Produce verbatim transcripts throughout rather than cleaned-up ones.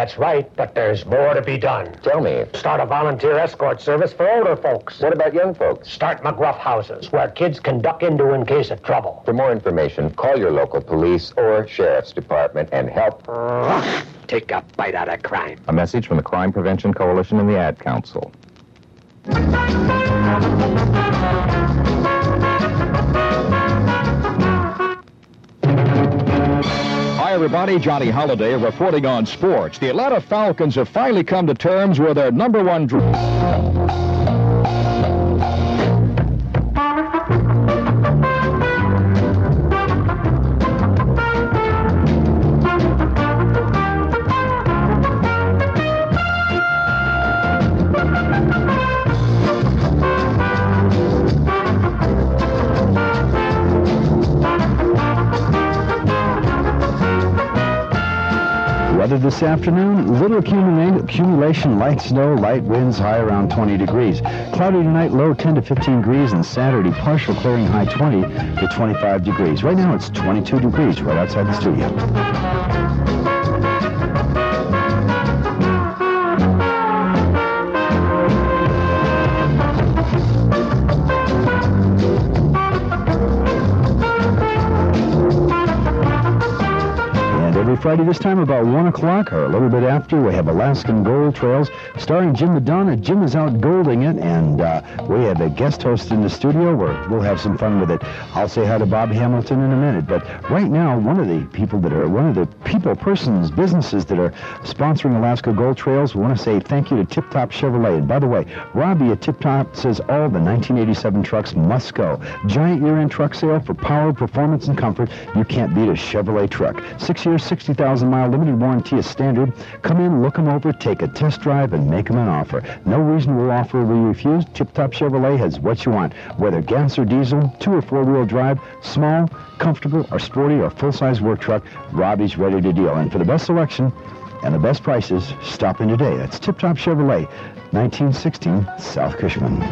That's right, but there's more to be done. Tell me. Start a volunteer escort service for older folks. What about young folks? Start McGruff houses, where kids can duck into in case of trouble. For more information, call your local police or sheriff's department and help take a bite out of crime. A message from the Crime Prevention Coalition and the Ad Council. Hi, everybody. Johnny Holiday reporting on sports. The Atlanta Falcons have finally come to terms with their number one draft. Weather this afternoon, little accumula- accumulation, light snow, light winds, high around twenty degrees. Cloudy tonight, low ten to fifteen degrees, and Saturday, partial clearing, high twenty to twenty-five degrees. Right now, it's twenty-two degrees right outside the studio. Friday this time about one o'clock or a little bit after, we have Alaskan Gold Trails starring Jim Madonna. Jim is out golding it, and uh, we have a guest host in the studio where we'll have some fun with it. I'll say hi to Bob Hamilton in a minute, but right now, one of the people that are, one of the people, persons, businesses that are sponsoring Alaska Gold Trails, we want to say thank you to Tip Top Chevrolet. And by the way, Robbie at Tip Top says all the nineteen eighty-seven trucks must go. Giant year-end truck sale for power, performance, and comfort. You can't beat a Chevrolet truck. Six years, sixty thousand mile limited warranty is standard. Come in, look them over, take a test drive, and make them an offer. No reasonable offer will be refused. Tip Top Chevrolet has what you want, whether gas or diesel, two or four-wheel drive, small, comfortable, or sporty, or full-size work truck. Robbie's ready to deal. And for the best selection and the best prices, stop in today. That's Tip Top Chevrolet, nineteen sixteen South Cushman.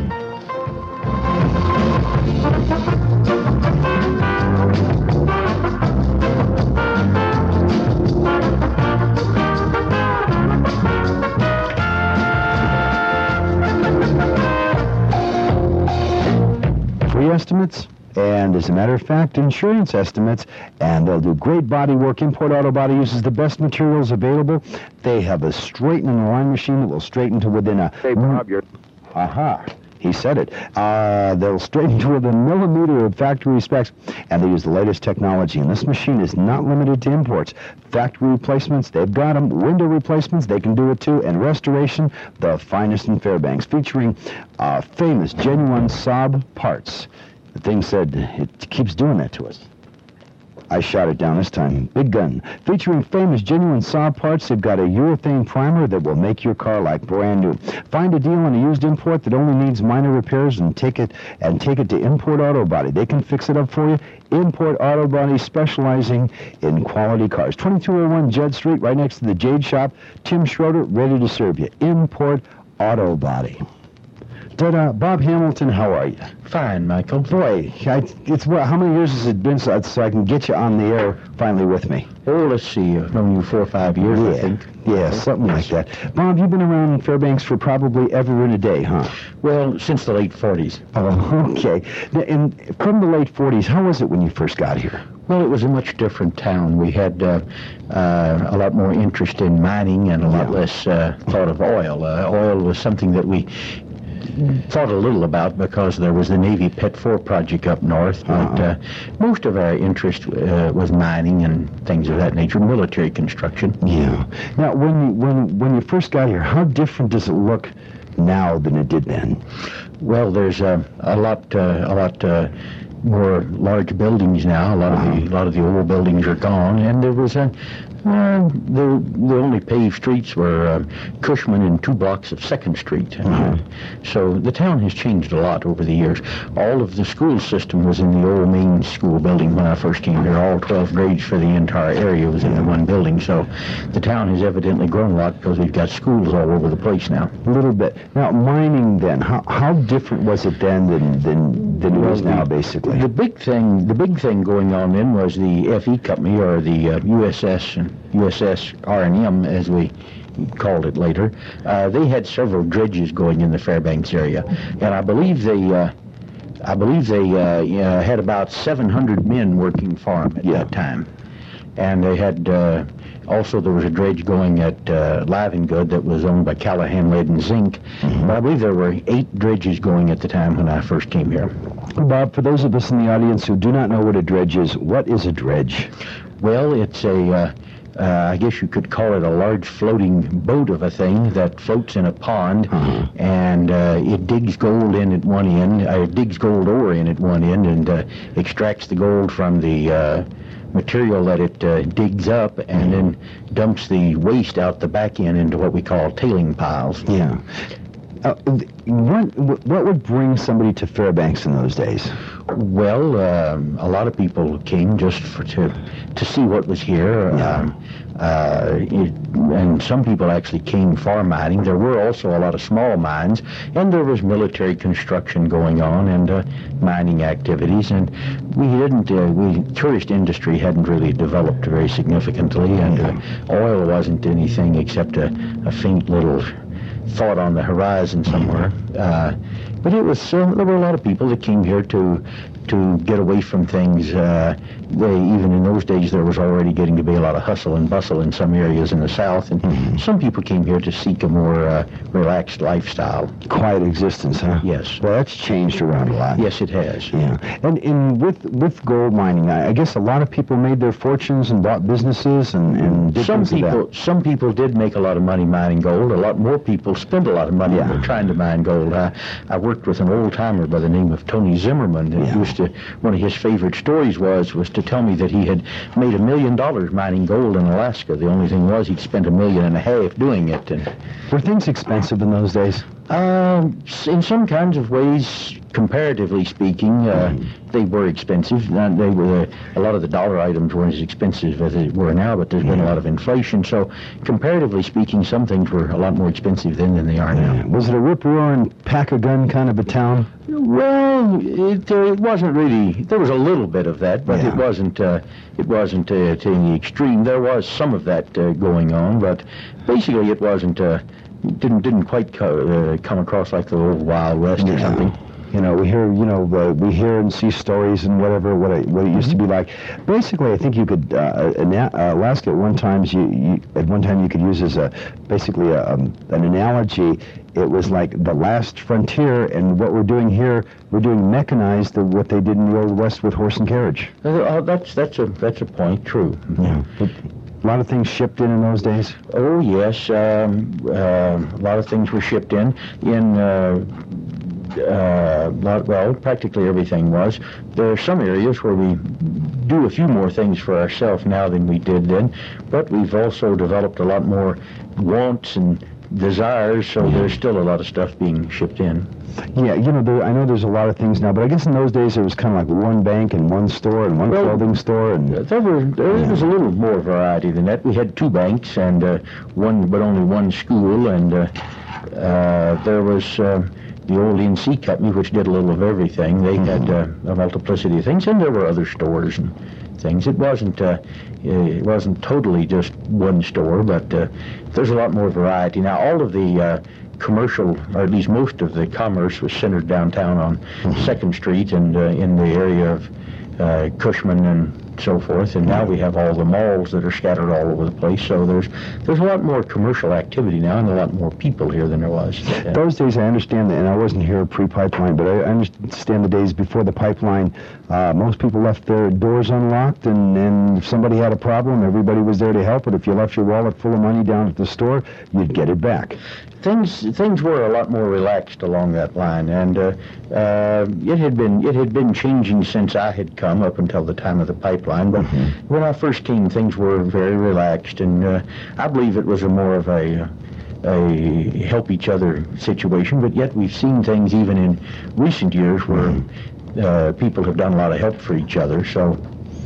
Estimates, and as a matter of fact, insurance estimates, and they'll do great body work. Import Auto Body uses the best materials available. They have a straighten and align machine that will straighten to within a... Hey, Bob, you're... Aha. He said it. Uh, they'll straighten to within a millimeter of factory specs, and they use the latest technology. And this machine is not limited to imports. Factory replacements, they've got them. Window replacements, they can do it too. And restoration, the finest in Fairbanks, featuring uh, famous, genuine Saab parts. The thing said, it keeps doing that to us. I shot it down this time. Big gun. Featuring famous, genuine Saab parts, they've got a urethane primer that will make your car like brand new. Find a deal on a used import that only needs minor repairs and take it and take it to Import Auto Body. They can fix it up for you. Import Auto Body, specializing in quality cars. twenty-two oh one Judd Street, right next to the Jade Shop. Tim Schroeder, ready to serve you. Import Auto Body. But, uh, Bob Hamilton, how are you? Fine, Michael. Boy, I, it's what? How many years has it been so, so I can get you on the air finally with me? Oh, let's see. I've known you four or five years, yeah. I think. Yeah, something like that. Bob, you've been around Fairbanks for probably ever and a day, huh? Well, since the late forties. Oh, okay. And from the late forties, how was it when you first got here? Well, it was a much different town. We had uh, uh, a lot more interest in mining and a lot Yeah. less uh, thought of oil. Uh, oil was something that we thought a little about because there was the Navy Pet four project up north, but Uh-huh. uh, most of our interest uh, was mining and things of that nature, military construction. Yeah. Now, when you, when when you first got here, how different does it look now than it did then? Well, there's uh, a lot, uh, a lot uh, more large buildings now. A lot of the, a lot of the old buildings are gone, and there was a. Uh, the the only paved streets were uh, Cushman and two blocks of Second Street. Uh, Mm-hmm. So the town has changed a lot over the years. All of the school system was in the old main school building when I first came here. All twelve grades for the entire area was in the one building. So the town has evidently grown a lot because we've got schools all over the place now. A little bit. Now, mining then, how how different was it then than than, than it is now, basically? exactly? The big thing, the big thing going on then was the F E Company, or the uh, U S S and U S S R and M, as we called it later. Uh, they had several dredges going in the Fairbanks area, and I believe they, uh, I believe they uh, uh, had about seven hundred men working for them at Yeah. that time, and they had. Uh, Also, there was a dredge going at uh, Livengood that was owned by Callahan Lead and Zinc. Mm-hmm. But I believe there were eight dredges going at the time when I first came here. Bob, for those of us in the audience who do not know what a dredge is, what is a dredge? Well, it's a, uh, uh, I guess you could call it a large floating boat of a thing that floats in a pond, Uh-huh. and uh, it digs gold in at one end, uh, it digs gold ore in at one end, and uh, extracts the gold from the uh, material that it uh, digs up, and then dumps the waste out the back end into what we call tailing piles. Yeah. Uh, th- what, what would bring somebody to Fairbanks in those days? Well, um, a lot of people came just for to to see what was here. Yeah. Um, uh, it, and some people actually came for mining. There were also a lot of small mines, and there was military construction going on, and uh, mining activities. And we didn't, uh, we tourist industry hadn't really developed very significantly, and uh, oil wasn't anything except a, a faint little thought on the horizon somewhere. Uh, but it was, uh, there were a lot of people that came here to to get away from things. Uh, they, even in those days, there was already getting to be a lot of hustle and bustle in some areas in the South, and mm-hmm. some people came here to seek a more uh, relaxed lifestyle. Quiet existence, huh? Yes. Well, that's changed around a lot. Yes, it has. Yeah. And, and with with gold mining, I, I guess a lot of people made their fortunes and bought businesses and, and did Some things like people, that. some people did make a lot of money mining gold. A lot more people spent a lot of money Yeah. trying to mine gold. I, I worked with an old timer by the name of Tony Zimmerman. That Yeah. used to, one of his favorite stories was was to tell me that he had made a million dollars mining gold in Alaska. The only thing was he'd spent a million and a half doing it. And Were things expensive in those days? Um, s- in some kinds of ways, comparatively speaking, uh, they were expensive. Uh, they were a lot of the dollar items weren't as expensive as they were now, but there's been a lot of inflation. So, comparatively speaking, some things were a lot more expensive then than they are now. Was it a rip-roaring, pack-a-gun kind of a town? Well, it, uh, it wasn't really. There was a little bit of that, but Yeah. it wasn't. Uh, it wasn't uh, to any extreme. There was some of that uh, going on, but basically, it wasn't. Uh, didn't didn't quite co- uh, come across like the old Wild West or Yeah. something. You know, we hear, you know, uh, we hear and see stories and whatever, what it, what it used to be like. Basically, I think you could, uh, ana- uh, Alaska at one time, you, you, at one time you could use as a, basically a, um, an analogy. It was like the last frontier, and what we're doing here, we're doing mechanized the, what they did in the Old West with horse and carriage. Uh, uh, that's that's a that's a point. True. Yeah. But a lot of things shipped in in those days. Oh yes, um, uh, a lot of things were shipped in. In uh, uh, lot, well, practically everything was. There are some areas where we do a few more things for ourselves now than we did then, but we've also developed a lot more wants and desires. So there's still a lot of stuff being shipped in. Yeah, you know, there, I know there's a lot of things now, but I guess in those days it was kind of like one bank and one store and one Well, clothing store and. There were there Yeah. was a little more variety than that. We had two banks and uh, one, but only one school, and uh, uh, there was uh, the old N C Company, which did a little of everything. They had uh, a multiplicity of things, and there were other stores and things. It wasn't uh, it wasn't totally just one store, but uh, there's a lot more variety now. All of the uh, commercial, or at least most of the commerce, was centered downtown on Second Street and uh, in the area of uh, Cushman and so forth. And now we have all the malls that are scattered all over the place. So there's there's a lot more commercial activity now and a lot more people here than there was. Uh, Those days, I understand that, and I wasn't here pre-pipeline, but I understand the days before the pipeline, uh, most people left their doors unlocked, and, and if somebody had a problem, everybody was there to help. But if you left your wallet full of money down at the store, you'd get it back. Things things were a lot more relaxed along that line, and uh, uh, it had been it had been changing since I had come up until the time of the pipeline. But Mm-hmm. when I first came, things were very relaxed, and uh, I believe it was a more of a a help each other situation. But yet we've seen things even in recent years where uh, people have done a lot of help for each other. So.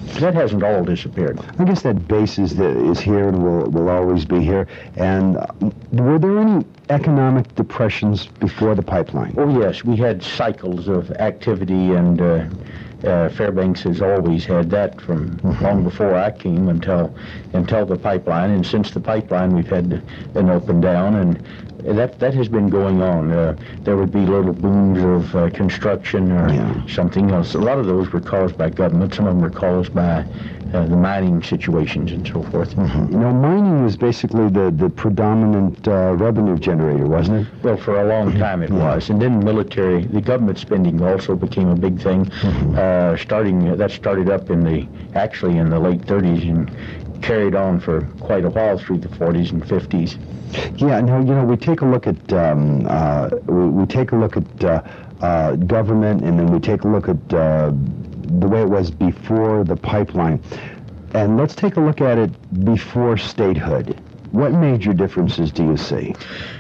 That hasn't all disappeared. I guess that base is, the, is here and will, will always be here. And uh, were there any economic depressions before the pipeline? Oh, yes. We had cycles of activity, and uh, uh, Fairbanks has always had that from long before I came until until the pipeline. And since the pipeline, we've had an up and down, and that that has been going on. Uh, there would be little booms of uh, construction or Yeah. something else. A lot of those were caused by government. Some of them were caused by uh, the mining situations and so forth. You know, mining was basically the, the predominant uh, revenue generator, wasn't it? Well, for a long time it was. And then military, the government spending also became a big thing. Uh, starting, that started up in the, actually in the late thirties and carried on for quite a while through the forties and fifties. Yeah, now, you know, we take a look at, um, uh, we, we take a look at uh, uh, government, and then we take a look at uh, the way it was before the pipeline. And let's take a look at it before statehood. What major differences do you see?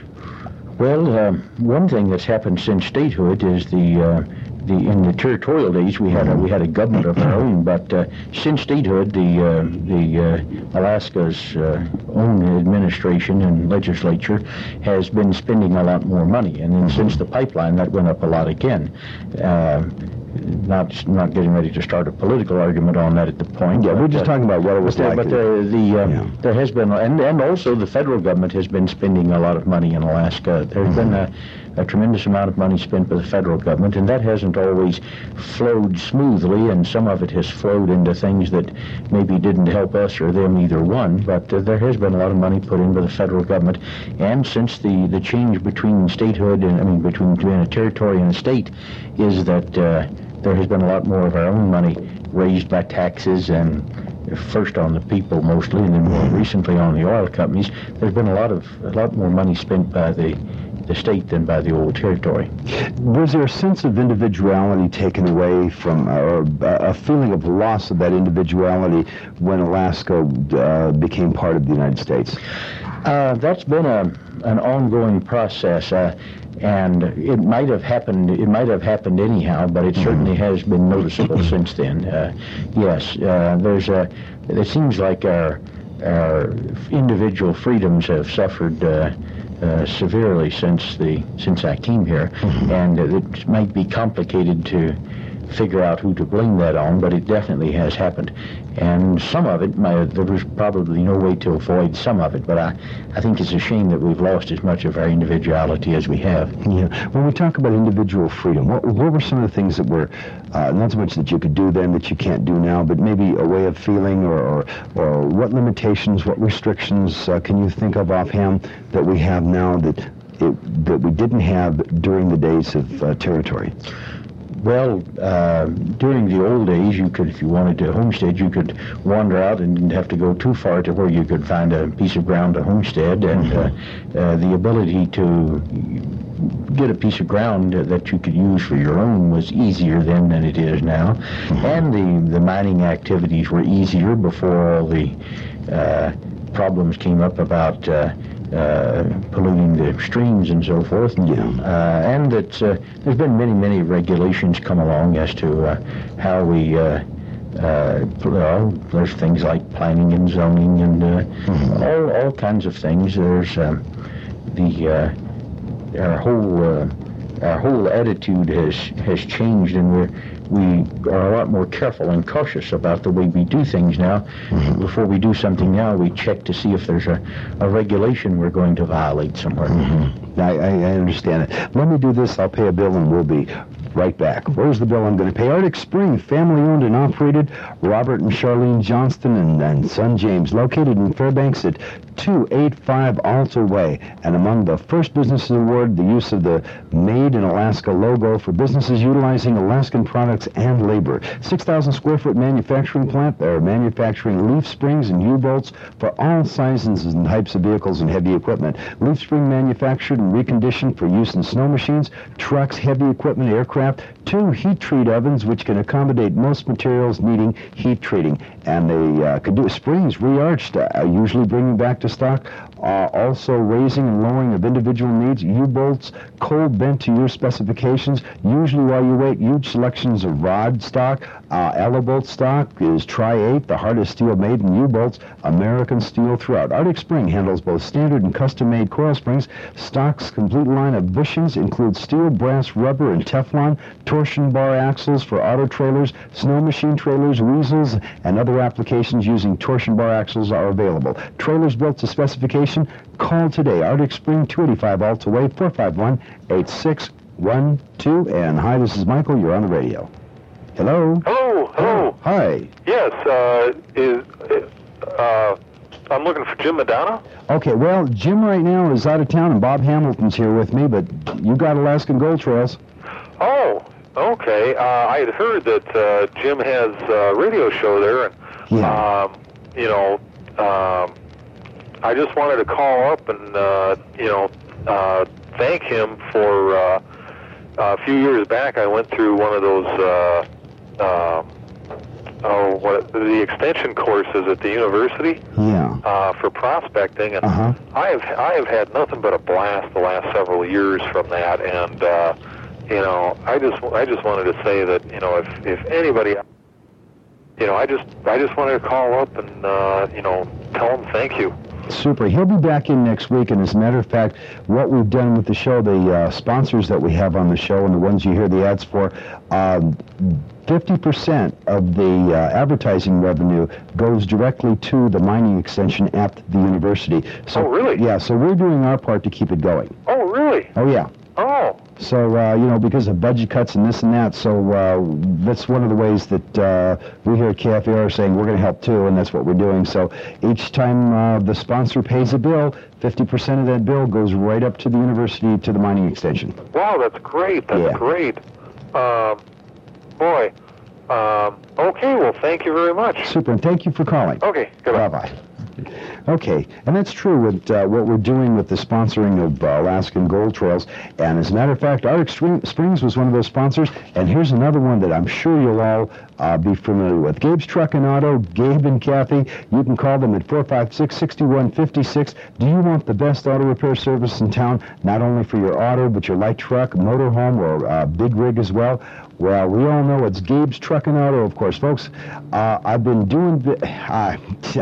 Well, uh, one thing that's happened since statehood is the uh, the in the territorial days we had a, we had a government of our own, but uh, since statehood, the uh, the uh, Alaska's uh, own administration and legislature has been spending a lot more money, and then since the pipeline, that went up a lot again. Uh, not not getting ready to start a political argument on that at the point. Yeah, we're just uh, talking about what it was But, like. but uh, the uh, Yeah. there has been, and and also the federal government has been spending a lot of money in Alaska. There's Mm-hmm. been a, a tremendous amount of money spent by the federal government, and that hasn't always flowed smoothly, and some of it has flowed into things that maybe didn't help us or them, either one. But uh, there has been a lot of money put in by the federal government, and since the the change between statehood and I mean between between a territory and a state is that uh, there has been a lot more of our own money raised by taxes, and first on the people mostly, and then more recently on the oil companies. There's been a lot of a lot more money spent by the the state than by the old territory. Was there a sense of individuality taken away from, or a feeling of loss of that individuality when Alaska uh, became part of the United States? Uh, that's been a an ongoing process, uh, and it might have happened. It might have happened anyhow, but it certainly has been noticeable since then. Uh, yes, uh, there's a. It seems like our our individual freedoms have suffered Uh, Uh, severely since the since I came here, and uh, it might be complicated to figure out who to blame that on, but it definitely has happened. And some of it, my, there was probably no way to avoid some of it, but I, I think it's a shame that we've lost as much of our individuality as we have. Yeah. When we talk about individual freedom, what, what were some of the things that were, uh, not so much that you could do then that you can't do now, but maybe a way of feeling, or, or, or what limitations, what restrictions uh, can you think of offhand that we have now that, it, that we didn't have during the days of uh, territory? Well, uh, during the old days, you could, if you wanted to homestead, you could wander out and didn't have to go too far to where you could find a piece of ground to homestead, and uh, uh, the ability to get a piece of ground that you could use for your own was easier then than it is now, and the, the mining activities were easier before all the uh, problems came up about uh, Uh, polluting the streams and so forth. Yeah. Uh, and that uh, there's been many, many regulations come along as to uh, how we, uh, uh, well, there's things like planning and zoning and uh, mm-hmm. all, all kinds of things. There's um, the, uh, our whole, uh, our whole attitude has, has changed, and we're, we are a lot more careful and cautious about the way we do things now. Mm-hmm. Before we do something now, we check to see if there's a, a regulation we're going to violate somewhere. Mm-hmm. I, I, I understand it. Let me do this. I'll pay a bill, and we'll be right back. Where's the bill I'm going to pay? Arctic Spring, family-owned and operated. Robert and Charlene Johnston and, and son James, located in Fairbanks at two eighty-five Alta Way. And among the first businesses awarded, the use of the Made in Alaska logo for businesses utilizing Alaskan products and labor. six thousand square foot manufacturing plant. They're manufacturing leaf springs and U-bolts for all sizes and types of vehicles and heavy equipment. Leaf spring manufactured and reconditioned for use in snow machines, trucks, heavy equipment, aircraft, aircraft, two heat treat ovens which can accommodate most materials needing heat treating. And they uh, can do springs re-arched, uh, usually bringing back to stock. Uh, also raising and lowering of individual needs, U-bolts, cold bent to your specifications. Usually while you wait, huge selections of rod stock. Uh, Elabolt stock is Tri eight, the hardest steel made in U-bolts, American steel throughout. Arctic Spring handles both standard and custom-made coil springs. Stock's complete line of bushings includes steel, brass, rubber, and Teflon, torsion bar axles for auto trailers, snow machine trailers, weasels, and other applications using torsion bar axles are available. Trailers built to specification. Call today. Arctic Spring, two eighty-five Alta Way, four five one, eight six one two. And hi, this is Michael. You're on the radio. Hello? Hello, hello. Hi. Yes, uh, is, uh, I'm looking for Jim Madonna. Okay, well, Jim right now is out of town, and Bob Hamilton's here with me, but you got Alaskan Gold Trails. Oh, okay. Uh, I had heard that uh, Jim has a radio show there, and, Yeah. um, you know, um, I just wanted to call up and, uh, you know, uh, thank him for, uh, a few years back I went through one of those, uh, um, oh, what, the extension courses at the university. Yeah. Uh, for prospecting, and Uh-huh. I have I have had nothing but a blast the last several years from that, and uh, you know, I just I just wanted to say that, you know, if if anybody, you know, I just I just wanted to call up and uh, you know, tell him thank you. Super. He'll be back in next week, and as a matter of fact, what we've done with the show, the uh, sponsors that we have on the show and the ones you hear the ads for, um, fifty percent of the uh, advertising revenue goes directly to the mining extension at the university. So, Oh, really? Yeah, so we're doing our part to keep it going. Oh, really? Oh, yeah. Oh, So, uh, you know, because of budget cuts and this and that, so uh, that's one of the ways that uh, we here at K F A R are saying we're going to help too, and that's what we're doing. So each time uh, the sponsor pays a bill, fifty percent of that bill goes right up to the university, to the mining extension. wow, that's great. That's Yeah. great. Um, boy. Um, okay. Well, thank you very much. Super, and thank you for calling. Okay. Goodbye. Bye-bye. Okay, and that's true with uh, what we're doing with the sponsoring of uh, Alaskan Gold Trails. And as a matter of fact, Arctic Spring- Springs was one of those sponsors. And here's another one that I'm sure you'll all uh, be familiar with. Gabe's Truck and Auto, Gabe and Kathy. You can call them at four five six, six one five six. Do you want the best auto repair service in town, not only for your auto, but your light truck, motorhome, or uh, big rig as well? Well, we all know it's Gabe's Truck and Auto, of course, folks. Uh, I've been doing... Uh,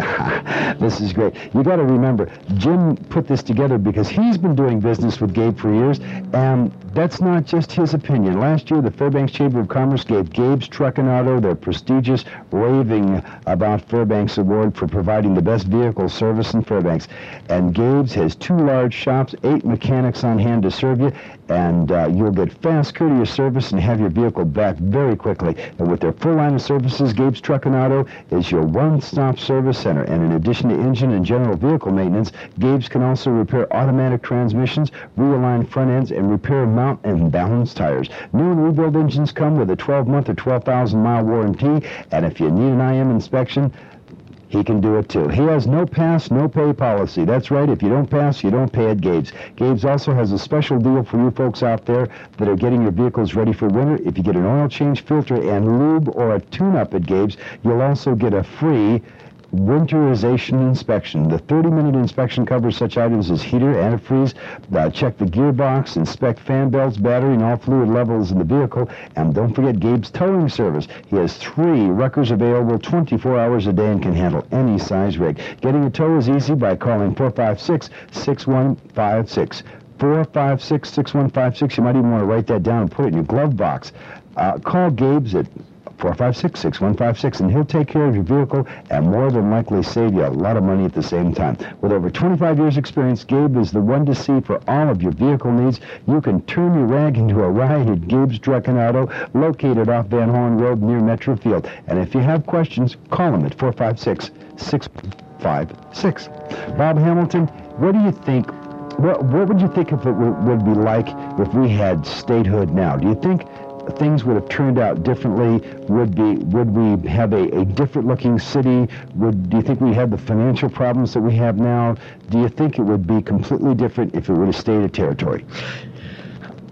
this is great. You got to remember, Jim put this together because he's been doing business with Gabe for years, and that's not just his opinion. Last year, the Fairbanks Chamber of Commerce gave Gabe's Truck and Auto their prestigious Raving About Fairbanks Award for providing the best vehicle service in Fairbanks. And Gabe's has two large shops, eight mechanics on hand to serve you, and uh, you'll get fast, courteous service and have your vehicle back very quickly. And with their full line of services, Gabe's Truck and Auto is your one-stop service center. And in addition to engine and general vehicle maintenance, Gabe's can also repair automatic transmissions, realign front ends, and repair mount and balance tires. New and rebuild engines come with a twelve-month or twelve thousand mile warranty, and if you need an I M inspection, he can do it too. He has no pass, no pay policy. That's right, if you don't pass, you don't pay at Gabe's. Gabe's also has a special deal for you folks out there that are getting your vehicles ready for winter. If you get an oil change, filter, and lube, or a tune-up at Gabe's, you'll also get a free winterization inspection. The thirty-minute inspection covers such items as heater, antifreeze, uh, check the gearbox, inspect fan belts, battery, and all fluid levels in the vehicle. And don't forget Gabe's towing service. He has three wreckers available twenty-four hours a day and can handle any size rig. Getting a tow is easy by calling four five six, six one five six. four five six, six one five six. You might even want to write that down and put it in your glove box. Uh, call Gabe's at four five six, six one five six, and he'll take care of your vehicle and more than likely save you a lot of money at the same time. With over twenty-five years experience, Gabe is the one to see for all of your vehicle needs. You can turn your rag into a ride at Gabe's Truck and Auto, located off Van Horn Road near Metro Field. And if you have questions, call him at four five six, six one five six. Bob Hamilton, what do you think, what, what would you think if it w- would be like if we had statehood now? Do you think things would have turned out differently? Would be would we have a, a different looking city? Would do you think we had the financial problems that we have now? Do you think it would be completely different if it would have stayed a territory?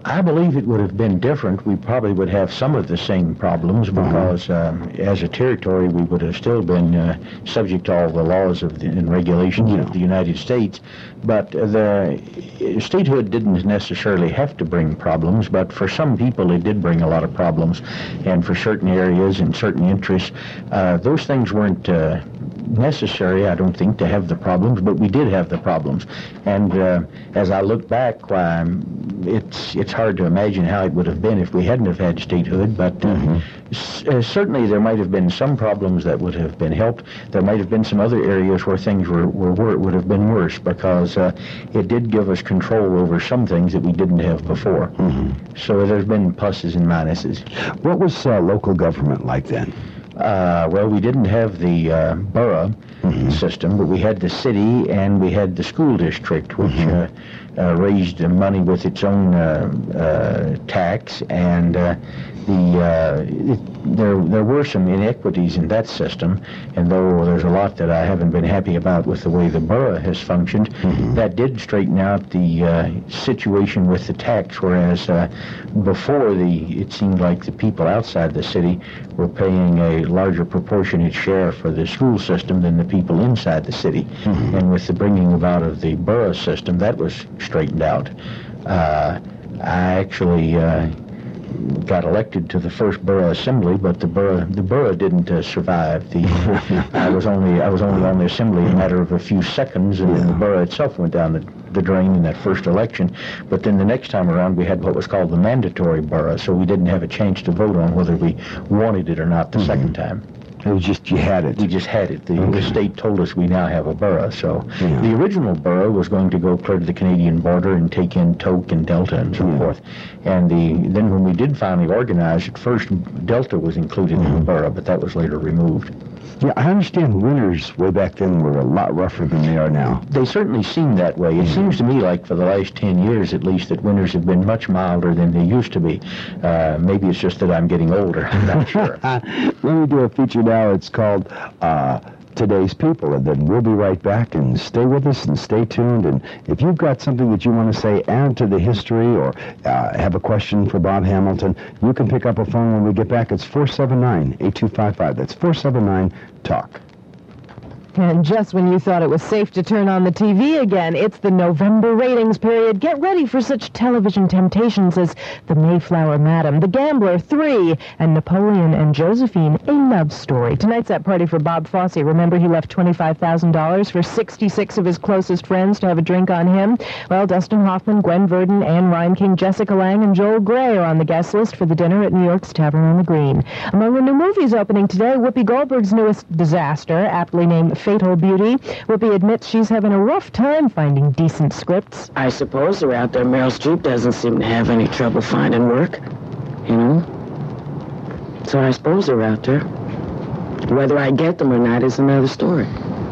I believe it would have been different. We probably would have some of the same problems because um, as a territory we would have still been uh, subject to all the laws of the, and regulations yeah. of the United States. But uh, the statehood didn't necessarily have to bring problems, but for some people it did bring a lot of problems. And for certain areas and certain interests, uh, those things weren't uh, necessary, I don't think, to have the problems, but we did have the problems. And uh, as I look back, um, it's it's hard to imagine how it would have been if we hadn't have had statehood, but uh, mm-hmm. s- uh, certainly there might have been some problems that would have been helped. There might have been some other areas where things were, were, were would have been worse, because uh, it did give us control over some things that we didn't have before. Mm-hmm. So there's been pluses and minuses. What was uh, local government like then? Uh, well, we didn't have the uh, borough mm-hmm. system, but we had the city and we had the school district, which mm-hmm. uh, uh, raised money with its own uh, uh, tax, and uh, the uh, it, there there were some inequities in that system. And though there's a lot that I haven't been happy about with the way the borough has functioned, mm-hmm. that did straighten out the uh, situation with the tax. Whereas uh, before, the it seemed like the people outside the city were paying a larger proportionate share for the school system than the people inside the city. Mm-hmm. And with the bringing about of the borough system, that was straightened out. Uh, I actually uh, got elected to the first borough assembly, but the borough the borough didn't uh, survive. The I was only I was only on the assembly a matter of a few seconds, and then the borough itself went down the, the drain in that first election. But then the next time around, we had what was called the mandatory borough, so we didn't have a chance to vote on whether we wanted it or not the mm-hmm. second time. It was just, you had it. We just had it. The, okay. the state told us we now have a borough. So yeah. the original borough was going to go clear to the Canadian border and take in Tok and Delta and so yeah. forth. And the then when we did finally organize, at first Delta was included mm-hmm. in the borough, but that was later removed. Yeah, I understand winters way back then were a lot rougher than they are now. They certainly seem that way. It seems to me like for the last ten years at least that winters have been much milder than they used to be. Uh, maybe it's just that I'm getting older. I'm not sure. Let me do a feature now. It's called uh, Today's People, and then we'll be right back, and stay with us and stay tuned. And if you've got something that you want to say, add to the history, or uh, have a question for Bob Hamilton, you can pick up a phone when we get back. It's four seven nine, eight two five five. That's four seven nine, talk. And just when you thought it was safe to turn on the T V again, it's the November ratings period. Get ready for such television temptations as The Mayflower Madam, The Gambler three, and Napoleon and Josephine, A Love Story. Tonight's that party for Bob Fosse. Remember, he left twenty-five thousand dollars for sixty-six of his closest friends to have a drink on him? Well, Dustin Hoffman, Gwen Verdon, Anne Reinking, Jessica Lange, and Joel Grey are on the guest list for the dinner at New York's Tavern on the Green. Among the new movies opening today, Whoopi Goldberg's newest disaster, aptly named Fatal Beauty. Whoopi admits she's having a rough time finding decent scripts. I suppose they're out there. Meryl Streep doesn't seem to have any trouble finding work, you know? So I suppose they're out there. Whether I get them or not is another story.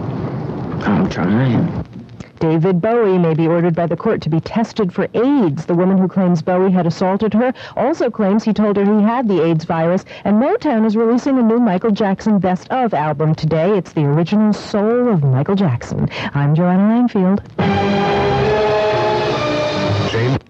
I'm trying. David Bowie may be ordered by the court to be tested for AIDS. The woman who claims Bowie had assaulted her also claims he told her he had the AIDS virus. And Motown is releasing a new Michael Jackson Best Of album today. It's the original soul of Michael Jackson. I'm Joanna Langfield. James.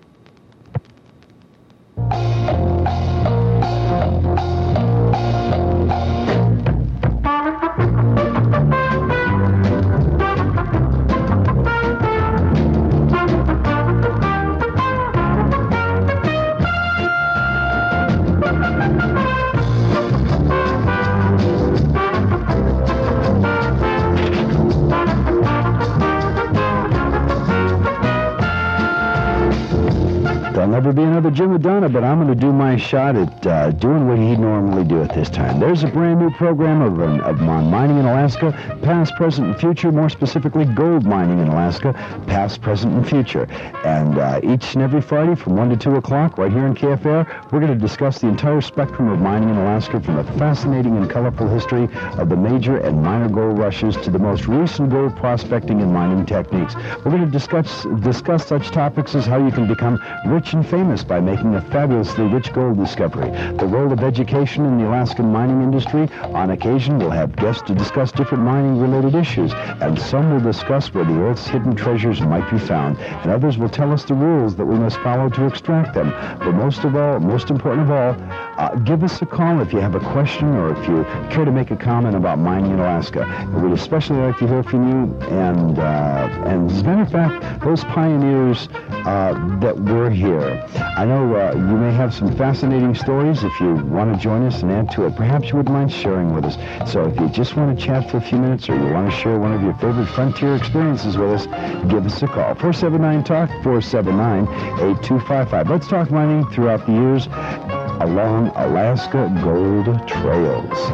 There'll never be another Jim Madonna, but I'm going to do my shot at uh, doing what he'd normally do at this time. There's a brand new program of, um, of mining in Alaska, past, present, and future, more specifically gold mining in Alaska, past, present, and future. And uh, each and every Friday from one to two o'clock, right here in K F A R, we're going to discuss the entire spectrum of mining in Alaska, from the fascinating and colorful history of the major and minor gold rushes to the most recent gold prospecting and mining techniques. We're going to discuss, discuss such topics as how you can become rich nation famous by making a fabulously rich gold discovery. The role of education in the Alaskan mining industry. On occasion, we'll have guests to discuss different mining-related issues, and some will discuss where the Earth's hidden treasures might be found, and others will tell us the rules that we must follow to extract them. But most of all, most important of all, uh, give us a call if you have a question or if you care to make a comment about mining in Alaska. We'd especially like to hear from you, and uh, and as a matter of fact, those pioneers uh, that were here. I know uh, you may have some fascinating stories. If you want to join us and add to it, perhaps you wouldn't mind sharing with us. So if you just want to chat for a few minutes, or you want to share one of your favorite frontier experiences with us, give us a call. four seven nine talk, four seven nine, eight two five five. Let's talk mining throughout the years along Alaska Gold Trails.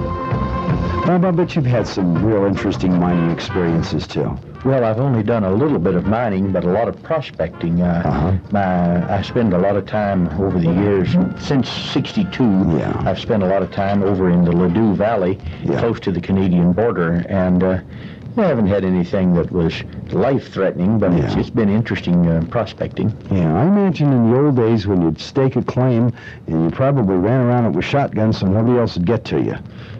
Bob, I bet you've had some real interesting mining experiences, too. Well, I've only done a little bit of mining, but a lot of prospecting. Uh, uh-huh. my, I spend a lot of time over the years, since sixty-two, yeah. I've spent a lot of time over in the Ladue Valley, yeah. close to the Canadian border, and uh, I haven't had anything that was life-threatening, but yeah. it's, it's been interesting uh, prospecting. Yeah, I imagine in the old days when you'd stake a claim, and you probably ran around it with shotguns so nobody else would get to you.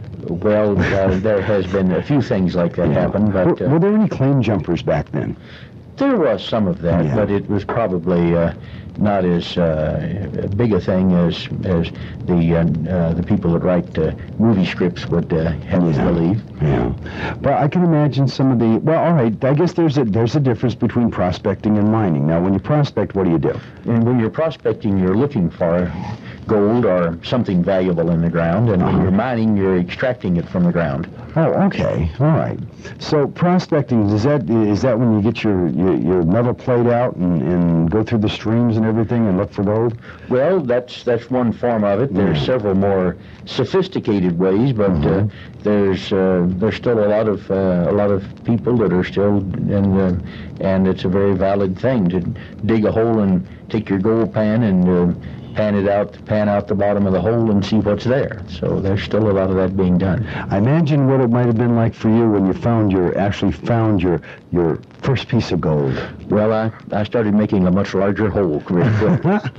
Well, uh, there has been a few things like that yeah. happen, but... Were, were there any claim jumpers back then? There was some of that, yeah. but it was probably uh, not as uh, big a thing as as the uh, uh, the people that write uh, movie scripts would uh, have us yeah. believe. Yeah, but I can imagine some of the. Well, all right. I guess there's a there's a difference between prospecting and mining. Now, when you prospect, what do you do? And when you're prospecting, you're looking for gold or something valuable in the ground, and uh-huh. when you're mining, you're extracting it from the ground. Oh, okay, all right. So prospecting, is that is that when you get your your, your metal plate out and, and go through the streams and everything and look for gold? Well, that's that's one form of it. There's yeah. several more sophisticated ways, but uh-huh. uh, there's uh, there's still a lot of uh, a lot of people that are still in, uh, and it's a very valid thing to dig a hole and take your gold pan and uh, pan it out, pan out the bottom of the hole and see what's there. So there's still a lot of that being done. I imagine what it might have been like for you when you found your actually found your your first piece of gold. Well, I, I started making a much larger hole very quick.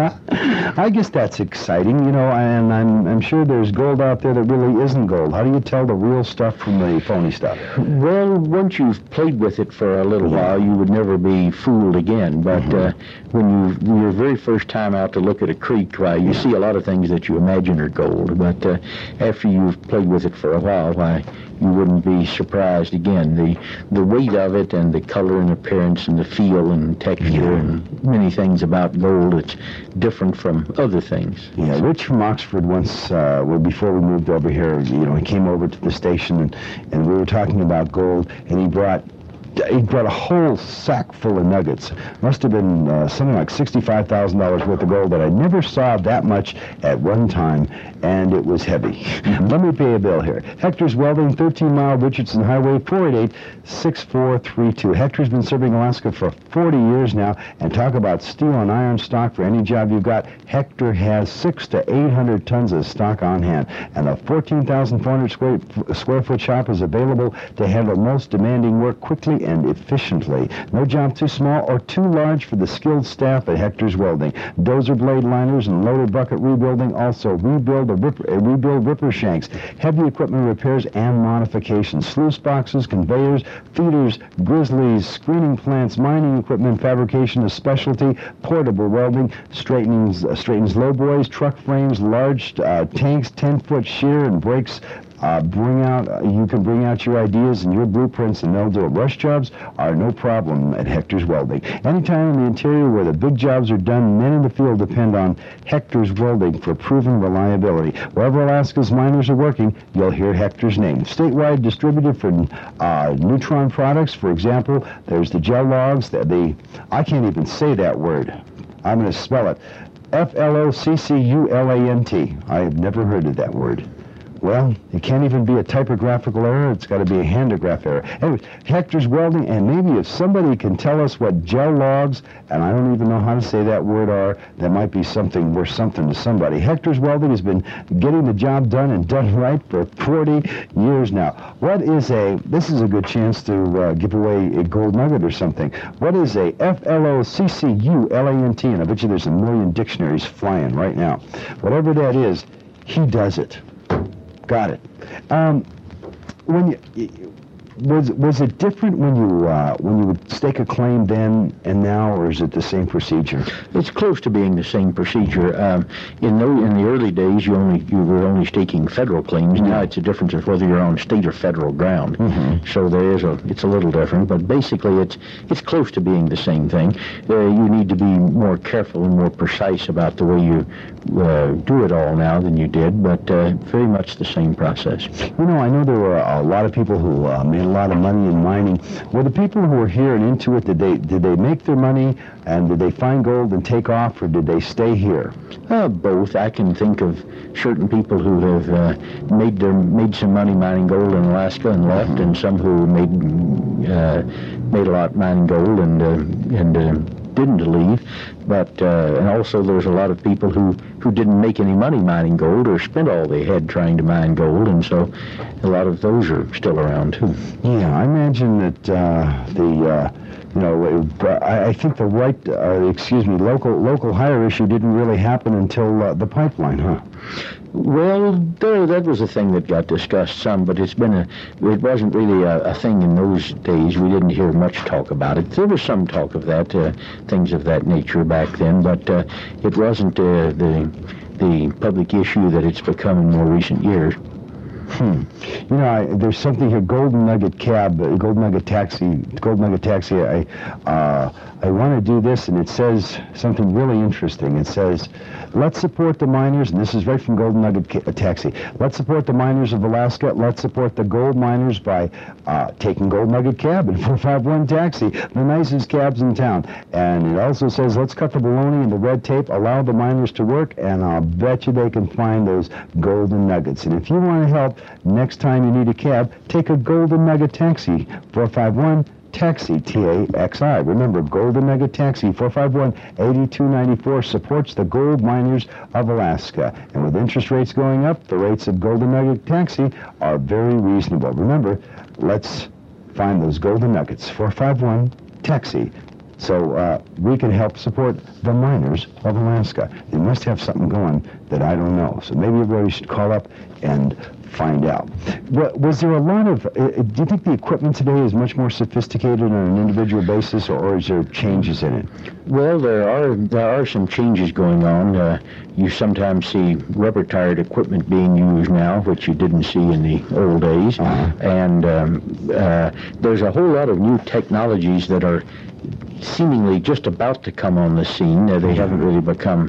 I guess that's exciting, you know, and I'm I'm sure there's gold out there that really isn't gold. How do you tell the real stuff from the phony stuff? Well, once you've played with it for a little yeah. while, you would never be fooled again. But mm-hmm. uh, when you your very first time out to look at a creek, why you see a lot of things that you imagine are gold. But uh, after you've played with it for a while, why you wouldn't be surprised again. The the weight of it and the color and appearance and the feel and texture yeah. and many things about gold, it's different from other things. Yeah, Rich from Oxford once, uh, well, before we moved over here, you know, he came over to the station and, and we were talking about gold, and he brought He brought a whole sack full of nuggets. Must have been uh, something like sixty-five thousand dollars worth of gold, but I never saw that much at one time, and it was heavy. Mm-hmm. Let me pay a bill here. Hector's Welding, thirteen mile Richardson Highway, four eight eight, six four three two. Hector's been serving Alaska for forty years now, and talk about steel and iron stock for any job you've got. Hector has six to eight hundred tons of stock on hand, and a fourteen thousand four hundred square, square foot shop is available to handle most demanding work quickly and efficiently. No job too small or too large for the skilled staff at Hector's Welding. Dozer blade liners and loader bucket rebuilding, also rebuild a ripper, uh, rebuild ripper shanks, heavy equipment repairs and modifications, sluice boxes, conveyors, feeders, grizzlies, screening plants, mining equipment, fabrication of specialty, portable welding, straightens, uh, straightens lowboys, truck frames, large uh, tanks, ten-foot shear and brakes. Uh, bring out, uh, you can bring out your ideas and your blueprints, and they'll do it. Rush jobs are no problem at Hector's Welding. Anytime in the interior where the big jobs are done, men in the field depend on Hector's Welding for proven reliability. Wherever Alaska's miners are working, you'll hear Hector's name. Statewide distributed for uh, Neutron products, for example, there's the gel logs, the, the I can't even say that word. I'm going to spell it. F L O C C U L A N T. I have never heard of that word. Well, it can't even be a typographical error. It's got to be a handograph error. Anyway, Hector's Welding, and maybe if somebody can tell us what gel logs, and I don't even know how to say that word, are, that might be something worth something to somebody. Hector's Welding has been getting the job done and done right for forty years now. What is a, this is a good chance to uh, give away a gold nugget or something. What is a F L O C C U L A N T? And I bet you there's a million dictionaries flying right now. Whatever that is, he does it. Got it. Um, when you, was was it different when you uh, when you would stake a claim then and now, or is it the same procedure? It's close to being the same procedure. Um, in the in the early days, you only you were only staking federal claims. Mm-hmm. Now it's a difference of whether you're on state or federal ground. Mm-hmm. So there is a it's a little different, but basically it's it's close to being the same thing. Uh, you need to be more careful and more precise about the way you uh, do it all now than you did, but uh, very much the same process. You know, I know there were a lot of people who uh, made a lot of money in mining. Were the people who were here and into it, did they did they make their money and did they find gold and take off, or did they stay here? Uh, both. I can think of certain people who have uh, made their made some money mining gold in Alaska and left, mm-hmm. and some who made uh, made a lot mining gold and uh, and uh, didn't leave. But uh, and also there's a lot of people who who didn't make any money mining gold or spent all they had trying to mine gold, and so a lot of those are still around too. Yeah, I imagine that uh, the. Uh, You know, I, I think the right, uh, excuse me, local local hire issue didn't really happen until uh, the pipeline, huh? Well, there, that was a thing that got discussed some, but it's been a, it wasn't really a, a thing in those days. We didn't hear much talk about it. There was some talk of that, uh, things of that nature back then, but uh, it wasn't uh, the the public issue that it's become in more recent years. Hmm. You know, I, there's something here, Golden Nugget Cab, uh, Golden Nugget Taxi, Golden Nugget Taxi. I, uh, I want to do this, and it says something really interesting. It says, let's support the miners, and this is right from Golden Nugget ca- Taxi. Let's support the miners of Alaska. Let's support the gold miners by uh, taking Gold Nugget Cab and four five one Taxi, the nicest cabs in town. And it also says, let's cut the baloney and the red tape, allow the miners to work, and I'll bet you they can find those golden nuggets. And if you want to help, next time you need a cab, take a Golden Nugget Taxi, four five one Taxi, T A X I. Remember, Golden Nugget Taxi, four five one, eight two nine four, supports the gold miners of Alaska. And with interest rates going up, the rates of Golden Nugget Taxi are very reasonable. Remember, let's find those golden nuggets, four five one Taxi. So uh, we can help support the miners of Alaska. They must have something going that I don't know. So maybe everybody should call up and find out. Was there a lot of, uh, do you think the equipment today is much more sophisticated on an individual basis, or, or is there changes in it? Well, there are there are some changes going on. Uh, you sometimes see rubber-tired equipment being used now, which you didn't see in the old days. Uh-huh. And um, uh, there's a whole lot of new technologies that are seemingly just about to come on the scene. Uh, they haven't really become,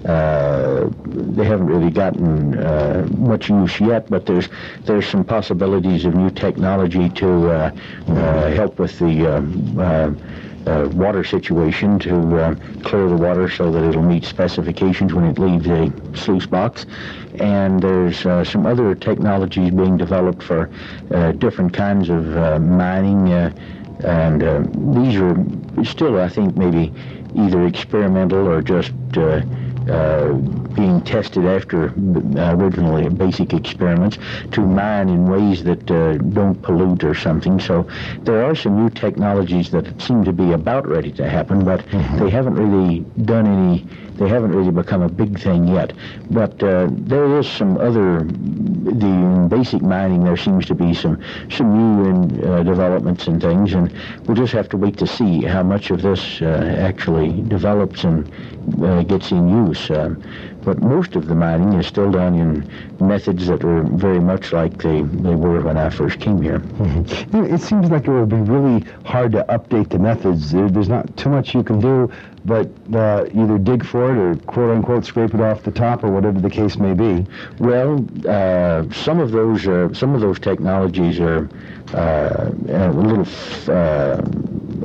uh, they haven't really gotten uh, much use yet, but there's there's some possibilities of new technology to uh, uh, help with the uh, uh, uh, water situation, to uh, clear the water so that it'll meet specifications when it leaves a sluice box. And there's uh, some other technologies being developed for uh, different kinds of uh, mining. Uh, And uh, these are still, I think, maybe either experimental or just uh, uh, being tested after uh, originally basic experiments to mine in ways that uh, don't pollute or something. So there are some new technologies that seem to be about ready to happen, but mm-hmm. they haven't really done any, they haven't really become a big thing yet. But uh, there is some other, the in basic mining, there seems to be some, some new in, uh, developments and things, and we'll just have to wait to see how much of this uh, actually develops and uh, gets in use. Uh, but most of the mining is still done in methods that are very much like they, they were when I first came here. Mm-hmm. It seems like it would be really hard to update the methods. There, there's not too much you can do, but uh, either dig for it or quote-unquote scrape it off the top, or whatever the case may be. Well, uh, some of those uh, some of those technologies are uh, a little uh,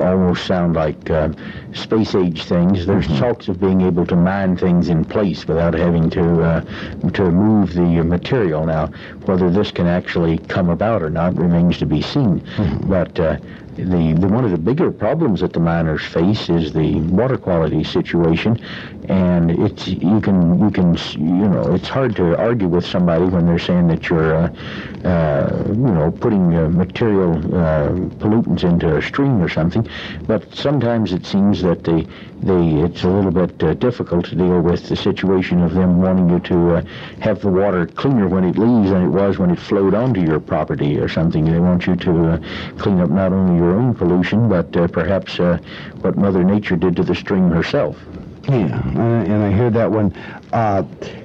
almost sound like uh, space-age things. There's Mm-hmm. talks of being able to mine things in place without having to uh, to move the material. Now, whether this can actually come about or not remains to be seen. Mm-hmm. But uh, the, the one of the bigger problems that the miners face is the water quality situation, and it's you can you can you know it's hard to argue with somebody when they're saying that you're uh, uh, you know putting uh, material uh, pollutants into a stream or something, but sometimes it seems that they they it's a little bit uh, difficult to deal with the situation of them wanting you to uh, have the water cleaner when it leaves than it was when it flowed onto your property or something. They want you to uh, clean up not only your own pollution, but uh, perhaps uh, what Mother Nature did to the stream herself. Yeah, uh, and I hear that one. Uh,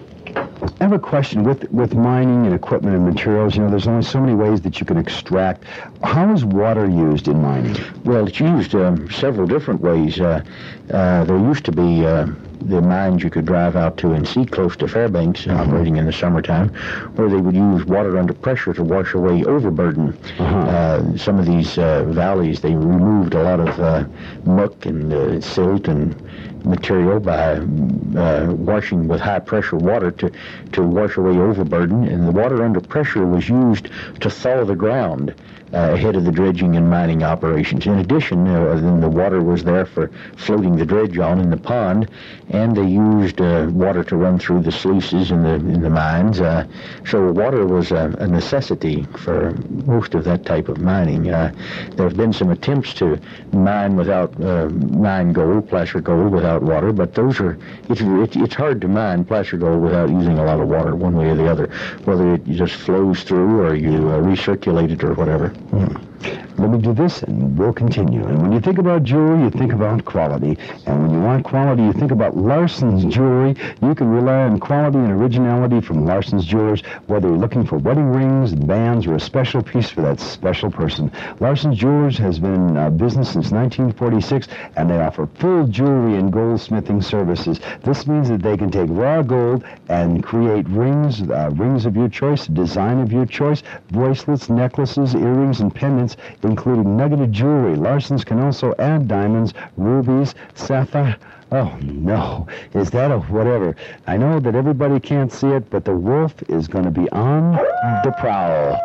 I have a question with with mining and equipment and materials. You know, there's only so many ways that you can extract. How is water used in mining? Well, it's used um, several different ways. Uh, uh, there used to be uh, the mines you could drive out to and see close to Fairbanks, mm-hmm. operating in the summertime, where they would use water under pressure to wash away overburden. Uh-huh. Uh, some of these uh, valleys, they removed a lot of uh, muck and uh, silt and material by uh, washing with high pressure water to, to wash away overburden, and the water under pressure was used to thaw the ground uh, ahead of the dredging and mining operations. In addition, uh, then the water was there for floating the dredge on in the pond, and they used uh, water to run through the sluices in the in the mines. Uh, so water was a, a necessity for most of that type of mining. Uh, there have been some attempts to mine without uh, mine gold, placer gold, without water, but those are it's, it, it's hard to mine placer gold without using a lot of water, one way or the other, whether it just flows through or you uh, recirculate it or whatever. Hmm. Let me do this, and we'll continue. And when you think about jewelry, you think about quality. And when you want quality, you think about Larson's Jewelry. You can rely on quality and originality from Larson's Jewelers, whether you're looking for wedding rings, bands, or a special piece for that special person. Larson's Jewelers has been in uh, business since nineteen forty-six, and they offer full jewelry and goldsmithing services. This means that they can take raw gold and create rings, uh, rings of your choice, design of your choice, bracelets, necklaces, earrings, and pendants, including nuggeted jewelry. Larson's can also add diamonds, rubies, sapphire. Oh, no. Is that a whatever? I know that everybody can't see it, but the wolf is going to be on the prowl.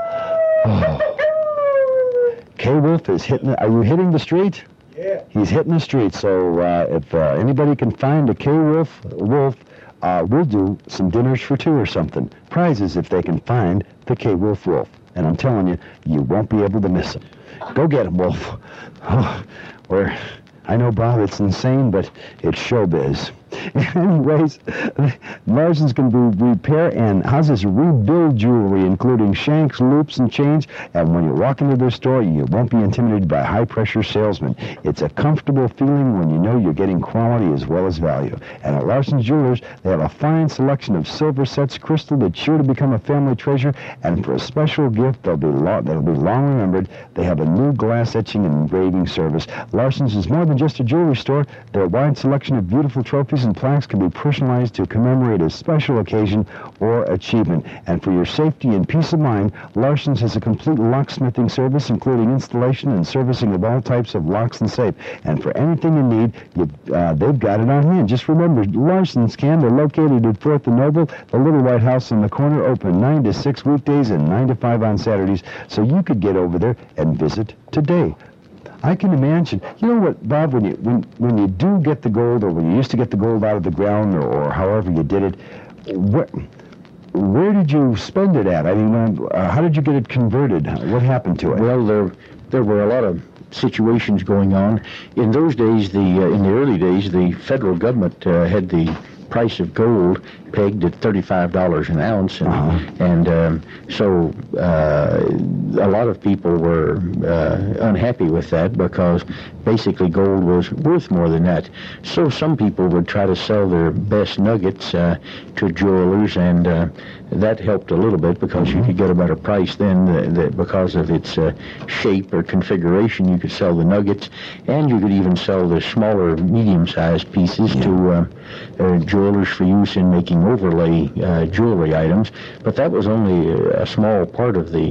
Oh. K-Wolf is hitting... Are you hitting the street? Yeah. He's hitting the street, so uh, if uh, anybody can find a K-Wolf, wolf, uh, we'll do some dinners for two or something. Prizes if they can find the K-Wolf wolf. And I'm telling you, you won't be able to miss him. Go get him, Wolf. Oh, or, I know, Bob, it's insane, but it's showbiz. Anyways, Larson's can do repair and houses rebuild jewelry, including shanks, loops, and chains. And when you walk into their store, you won't be intimidated by high-pressure salesmen. It's a comfortable feeling when you know you're getting quality as well as value. And at Larson's Jewelers, they have a fine selection of silver sets, crystal that's sure to become a family treasure. And for a special gift they'll be lo- that'll be long remembered, they have a new glass etching and engraving service. Larson's is more than just a jewelry store. Their wide selection of beautiful trophies and plaques can be personalized to commemorate a special occasion or achievement. And for your safety and peace of mind, Larson's has a complete locksmithing service, including installation and servicing of all types of locks and safe. And for anything you need, you, uh, they've got it on hand. Just remember, Larson's can. They're located at Fourth and Noble, the little white house in the corner, open nine to six weekdays and nine to five on Saturdays, so you could get over there and visit today. I can imagine. You know what, Bob, when you when when you do get the gold, or when you used to get the gold out of the ground, or, or however you did it, where, where did you spend it at? I mean, uh, how did you get it converted? What happened to it? Well, there there were a lot of situations going on. In those days, the uh, in the early days, the federal government uh, had the price of gold pegged at thirty-five dollars an ounce, and, uh-huh. and um, so uh, a lot of people were uh, unhappy with that because basically gold was worth more than that. So some people would try to sell their best nuggets uh, to jewelers, and uh, that helped a little bit because mm-hmm. you could get a better price then uh, that because of its uh, shape or configuration. You could sell the nuggets, and you could even sell the smaller, medium-sized pieces yeah. to uh, uh, jewelers for use in making overlay uh, jewelry items. But that was only a small part of the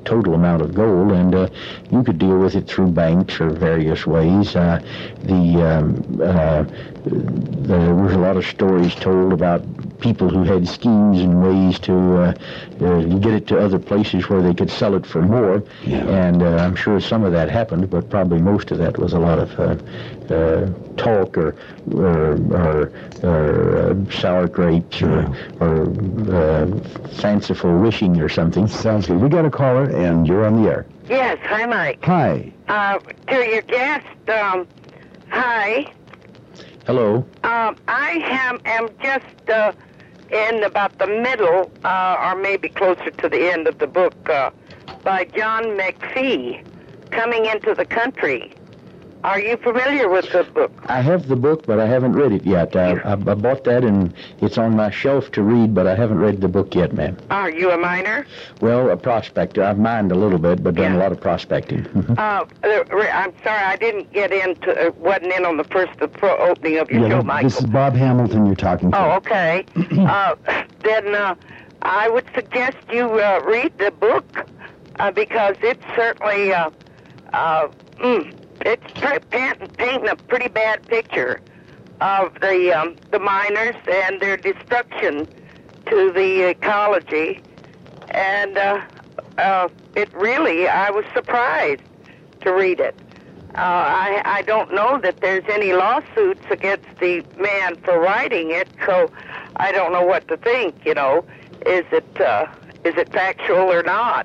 total amount of gold, and uh, you could deal with it through banks or various ways. Uh, the um, uh, there was a lot of stories told about people who had schemes and ways to uh, uh, get it to other places where they could sell it for more. Yeah. And uh, I'm sure some of that happened, but probably most of that was a lot of uh, uh, talk or or, or, or uh, sour grapes or, or uh, fanciful wishing or something. Sounds good. We got a caller, and you're on the air. Yes, hi, Mike. Hi. Uh, to your guest, um, hi. Hello. Um, I am, am just uh, in about the middle, uh, or maybe closer to the end of the book, uh, by John McPhee, Coming into the Country. Are you familiar with the book? I have the book, but I haven't read it yet. I, I, I bought that, and it's on my shelf to read, but I haven't read the book yet, ma'am. Are you a miner? Well, a prospector. I've mined a little bit, but done Yeah. a lot of prospecting. Uh, I'm sorry, I didn't get into, uh, wasn't in on the first the pro opening of your Yeah, show, th- Michael. this is Bob Hamilton you're talking to. Oh, okay. uh, then uh, I would suggest you uh, read the book uh, because it's certainly uh, uh, mm, it's pre- painting, painting a pretty bad picture of the um, the miners and their destruction to the ecology, and uh, uh, it really I was surprised to read it. Uh, I, I don't know that there's any lawsuits against the man for writing it, so I don't know what to think. You know, is it uh, is it factual or not?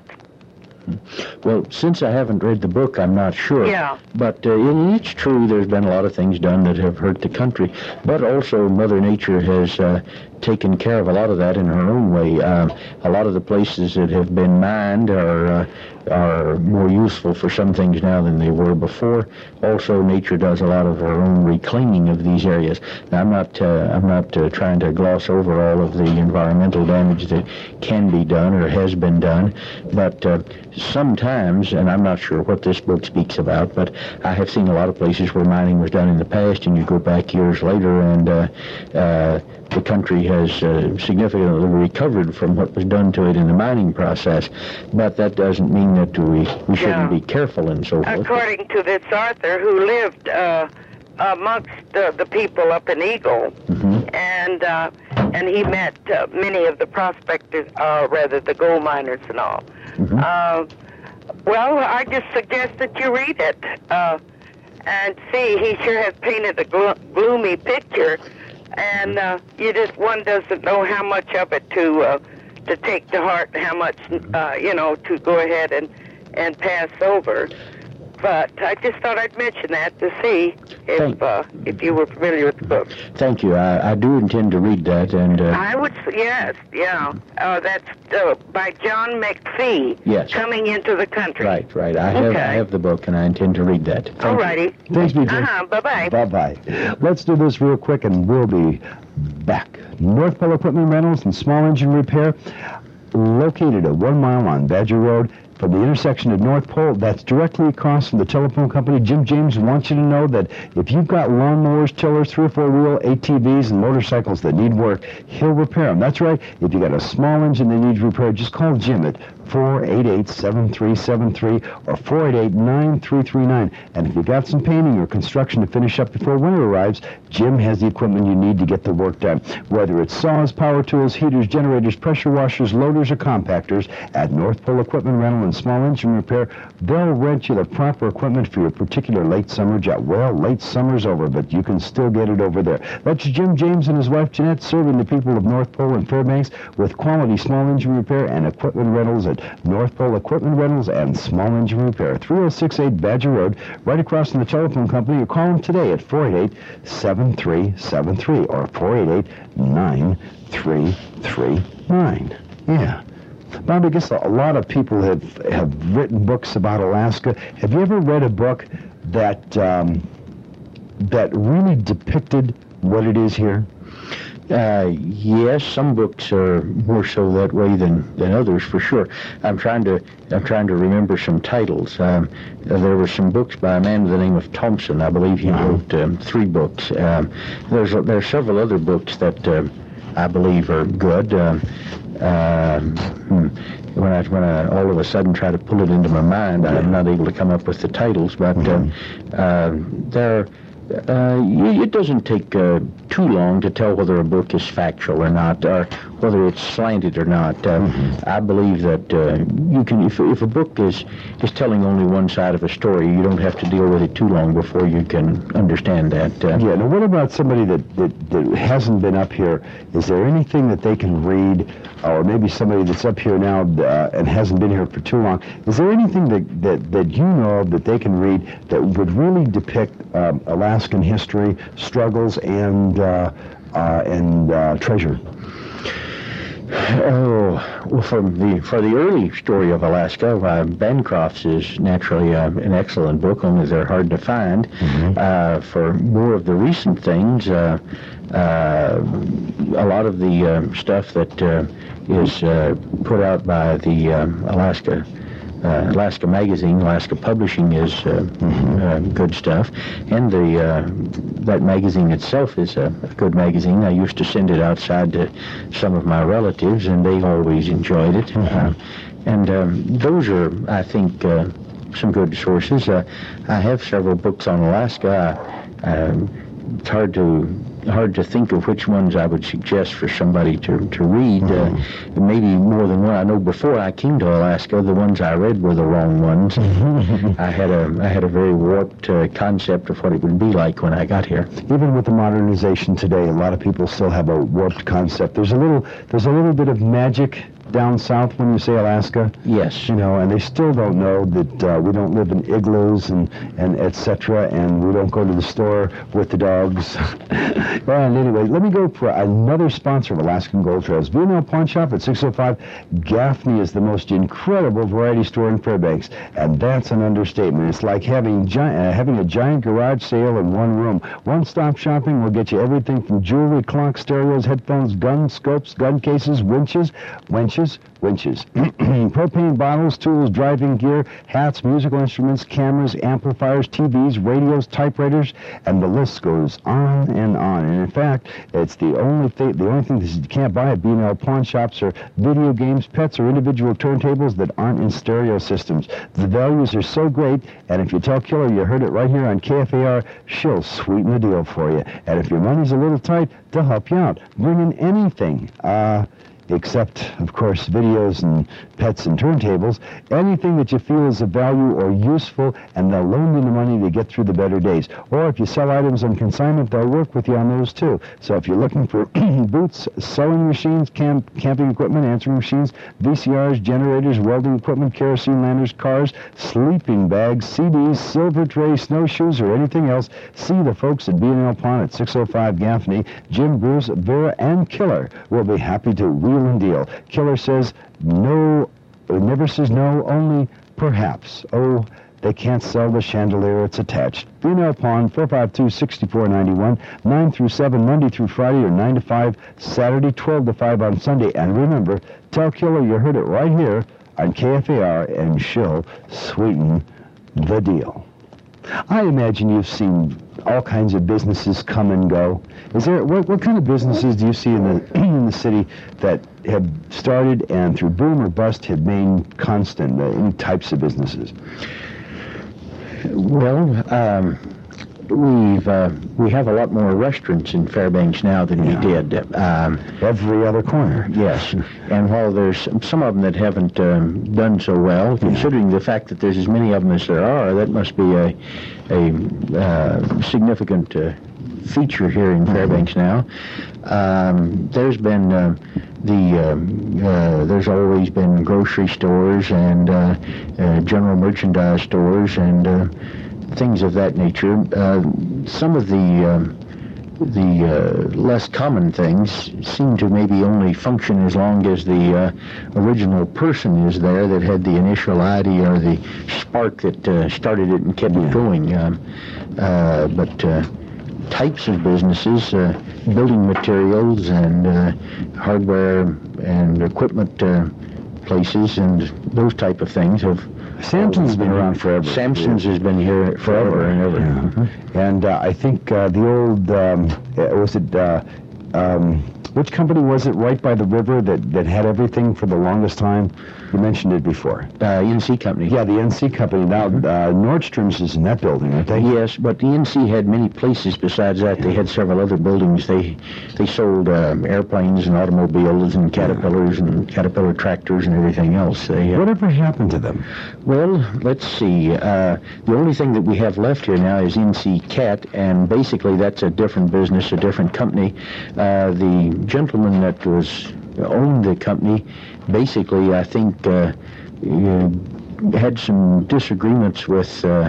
Well, since I haven't read the book, I'm not sure. Yeah. But uh, it's true there's been a lot of things done that have hurt the country. But also Mother Nature has uh, taken care of a lot of that in her own way. Uh, a lot of the places that have been mined are uh, are more useful for some things now than they were before. Also, nature does a lot of her own reclaiming of these areas. Now, I'm not uh, I'm not uh, trying to gloss over all of the environmental damage that can be done or has been done, but uh, sometimes, and I'm not sure what this book speaks about, but I have seen a lot of places where mining was done in the past, and you go back years later, and uh, uh, the country has uh, significantly recovered from what was done to it in the mining process. But that doesn't mean that we, we shouldn't Yeah. be careful and so forth. According to this author who lived uh, amongst uh, the people up in Eagle, Mhm. and uh, and he met uh, many of the prospectors, uh, rather the gold miners and all. Mhm. Uh, well, I just suggest that you read it uh, and see. He sure has painted a glo- gloomy picture, and uh, you just one doesn't know how much of it to uh, to take to heart and how much uh, you know to go ahead and and pass over. But I just thought I'd mention that to see if Thank- uh, if you were familiar with the book. Thank you. I, I do intend to read that, and uh, I would, s- yes, yeah. Uh, that's uh, by John McPhee. Yes. Coming into the Country. right, right. I have Okay. I have the book, and I intend to read that. Thank All you. righty. Thanks, B J. Uh-huh, bye-bye. Bye-bye. Let's do this real quick, and we'll be back. North Pole Equipment Rentals and Small Engine Repair, located at one mile on Badger Road. From the intersection of North Pole, that's directly across from the telephone company. Jim James wants you to know that if you've got lawnmowers, tillers, three or four wheel A T Vs, and motorcycles that need work, he'll repair them. That's right. If you got a small engine that needs repair, just call Jim at four eight eight, seven three seven three or four eight eight, nine three three nine. And if you've got some painting or construction to finish up before winter arrives, Jim has the equipment you need to get the work done. Whether it's saws, power tools, heaters, generators, pressure washers, loaders, or compactors, at North Pole Equipment Rental and Small Engine Repair, they'll rent you the proper equipment for your particular late summer job. Well, late summer's over, but you can still get it over there. That's Jim James and his wife Jeanette serving the people of North Pole and Fairbanks with quality small engine repair and equipment rentals at North Pole Equipment Rentals and Small Engine Repair, three oh six eight Badger Road, right across from the telephone company, or call them today at four eight eight, seven three seven three or four eight eight, nine three three nine. Yeah. Bob, I guess a lot of people have, have written books about Alaska. Have you ever read a book that um, that really depicted what it is here? Uh, yes, some books are more so that way than, than others, for sure. I'm trying to I'm trying to remember some titles. Um, uh, there were some books by a man by the name of Thompson. I believe he wrote um, three books. Um, there's there are several other books that uh, I believe are good. Um, um, hmm, when I when I all of a sudden try to pull it into my mind, I'm not able to come up with the titles. But mm-hmm. uh, uh, there, uh, it doesn't take uh, too long to tell whether a book is factual or not, or whether it's slanted or not. Uh, mm-hmm. I believe that uh, you can, if if a book is is telling only one side of a story, you don't have to deal with it too long before you can understand that. Uh, yeah. Now, what about somebody that, that that hasn't been up here? Is there anything that they can read, or maybe somebody that's up here now uh, and hasn't been here for too long? Is there anything that that that you know of that they can read that would really depict um, Alaskan history, struggles, and uh, uh, and uh, treasure? Oh, well, for the for the early story of Alaska, uh, Bancroft's is naturally uh, an excellent book, only they're hard to find. Mm-hmm. Uh, for more of the recent things, uh, uh, a lot of the uh, stuff that uh, is uh, put out by the um, Alaska uh, Alaska Magazine, Alaska Publishing is uh, mm-hmm. uh, good stuff, and the uh, that magazine itself is a, a good magazine. I used to send it outside to some of my relatives, and they always enjoyed it. Mm-hmm. uh, and um, those are, I think, uh, some good sources. Uh, I have several books on Alaska. Uh, it's hard to hard to think of which ones I would suggest for somebody to, to read. Mm-hmm. Uh, maybe more than one. I know before I came to Alaska, the ones I read were the wrong ones. I had a I had a very warped uh, concept of what it would be like when I got here. Even with the modernization today, a lot of people still have a warped concept. There's a little there's a little bit of magic down south when you say Alaska. Yes. You know, and they still don't know that uh, we don't live in igloos and, and et cetera, and we don't go to the store with the dogs. And anyway, let me go for another sponsor of Alaskan Gold Trails. V and L Pawn Shop at six oh five. Gaffney is the most incredible variety store in Fairbanks, and that's an understatement. It's like having, gi- uh, having a giant garage sale in one room. One-stop shopping will get you everything from jewelry, clocks, stereos, headphones, guns, scopes, gun cases, winches, winches, winches, propane bottles, tools, driving gear, hats, musical instruments, cameras, amplifiers, T Vs, radios, typewriters, and the list goes on and on. And in fact, it's the only thing, the only thing that you can't buy at B and L Pawn Shops are video games, pets, or individual turntables that aren't in stereo systems. The values are so great, and if you tell Killer you heard it right here on K F A R, she'll sweeten the deal for you. And if your money's a little tight, they'll help you out. Bring in anything. Uh... except, of course, videos and pets and turntables, anything that you feel is of value or useful, and they'll loan you the money to get through the better days. Or if you sell items on consignment, they'll work with you on those too. So if you're looking for boots, sewing machines, camp, camping equipment, answering machines, V C Rs, generators, welding equipment, kerosene lanterns, cars, sleeping bags, C Ds, silver tray, snowshoes, or anything else, see the folks at B and L Pawn at six oh five Gaffney. Jim, Bruce, Vera, and Killer will be happy to wheel and deal. Killer says no, never says no, only perhaps. Oh, they can't sell the chandelier it's attached. B and L Pawn, four five two, six four nine one, nine through seven, Monday through Friday, or nine to five, Saturday, twelve to five on Sunday. And remember, tell Killer you heard it right here on K F A R, and she'll sweeten the deal. I imagine you've seen all kinds of businesses come and go. Is there what, what kind of businesses do you see in the in the city that have started and through boom or bust have remained constant? Uh, any types of businesses? Well, um, we've uh, we have a lot more restaurants in Fairbanks now than yeah. we did. Um, Every other corner. Yes, and while there's some of them that haven't um, done so well, considering yeah. the fact that there's as many of them as there are, that must be a a uh, significant uh, feature here in Fairbanks now. Um, there's been uh, the um, uh, there's always been grocery stores and uh, uh, general merchandise stores and uh, things of that nature. Uh, some of the um, the uh, less common things seem to maybe only function as long as the uh, original person is there that had the initial idea or the spark that uh, started it and kept it going. Um, uh, but uh, types of businesses, uh, building materials and uh, hardware and equipment uh, places and those type of things have Samson's been around forever. Samson's yeah. has been here forever and ever. Yeah. Mm-hmm. And uh, I think uh, the old, um, was it uh, um, Which company was it right by the river that, that had everything for the longest time? You mentioned it before. Uh, N C Company. Yeah, the N C Company. Now, uh, Nordstrom's is in that building, aren't they? Yes, but the N C had many places besides that. They had several other buildings. They they sold uh, airplanes and automobiles and Caterpillars and Caterpillar tractors and everything else. They, uh, Whatever happened to them? Well, let's see. Uh, the only thing that we have left here now is N C Cat, and basically that's a different business, a different company. Uh, the gentleman that was owned the company, basically, I think, uh, uh, had some disagreements with uh,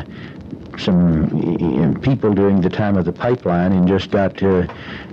some uh, people during the time of the pipeline, and just got uh,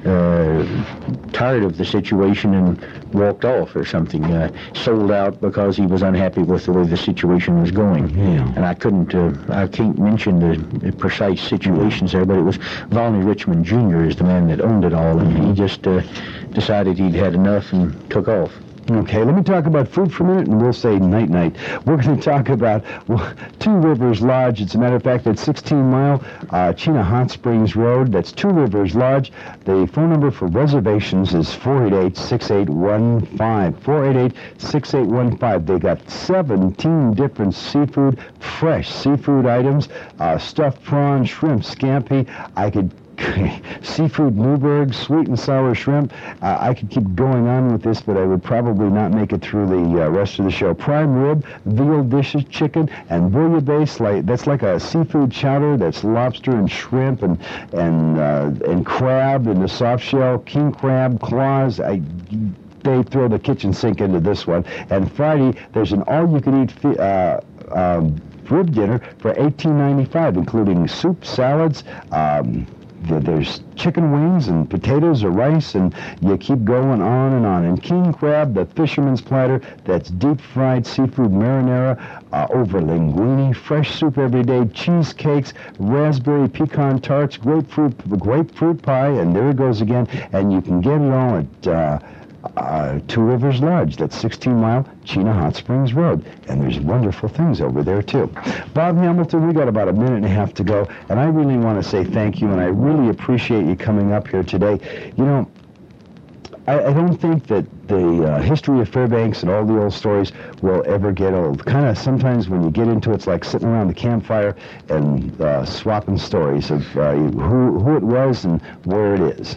uh, tired of the situation and walked off or something. Uh, sold out because he was unhappy with the way the situation was going. Yeah. And I couldn't, uh, I can't mention the, the precise situations there, but it was Volney Richmond Junior is the man that owned it all, and he just uh, decided he'd had enough and took off. Okay, let me talk about food for a minute, and we'll say night-night. We're going to talk about well, Two Rivers Lodge. As a matter of fact, that's sixteen mile uh, Chena Hot Springs Road. That's Two Rivers Lodge. The phone number for reservations is four eight eight, six eight one five. four eight eight, six eight one five. They got seventeen different seafood, fresh seafood items, uh, stuffed prawn, shrimp, scampi. I could seafood Newburgh, sweet and sour shrimp. Uh, I could keep going on with this, but I would probably not make it through the uh, rest of the show. Prime rib, veal dishes, chicken, and bouillabaisse. Like that's like a seafood chowder. That's lobster and shrimp and and uh, and crab and the soft shell, king crab, claws. I. They throw the kitchen sink into this one. And Friday, there's an all-you-can-eat fi- uh, um, rib dinner for eighteen ninety-five, including soup, salads. Um, There's chicken wings and potatoes or rice, and you keep going on and on. And king crab, the fisherman's platter, that's deep-fried seafood marinara uh, over linguine, fresh soup every day, cheesecakes, raspberry pecan tarts, grapefruit grapefruit pie, and there it goes again. And you can get it all at uh, uh, Two Rivers Lodge. That's sixteen mile Chena Hot Springs Road. And there's wonderful things over there, too. Bob Hamilton, we got about a minute and a half to go, and I really want to say thank you, and I really appreciate you coming up here today. You know, I, I don't think that the uh, history of Fairbanks and all the old stories will ever get old. Kind of sometimes when you get into it, it's like sitting around the campfire and uh, swapping stories of uh, who, who it was and where it is.